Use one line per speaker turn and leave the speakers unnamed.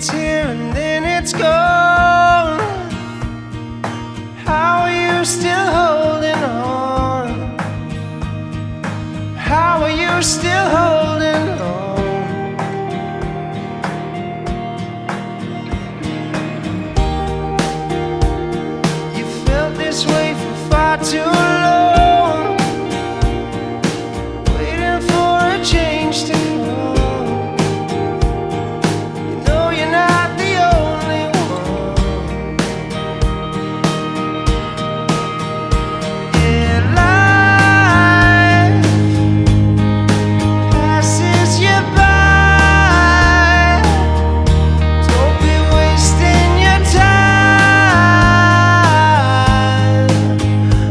It's here and then it's gone. How are you still holding on? How are you still holding on? You felt this way for far too long.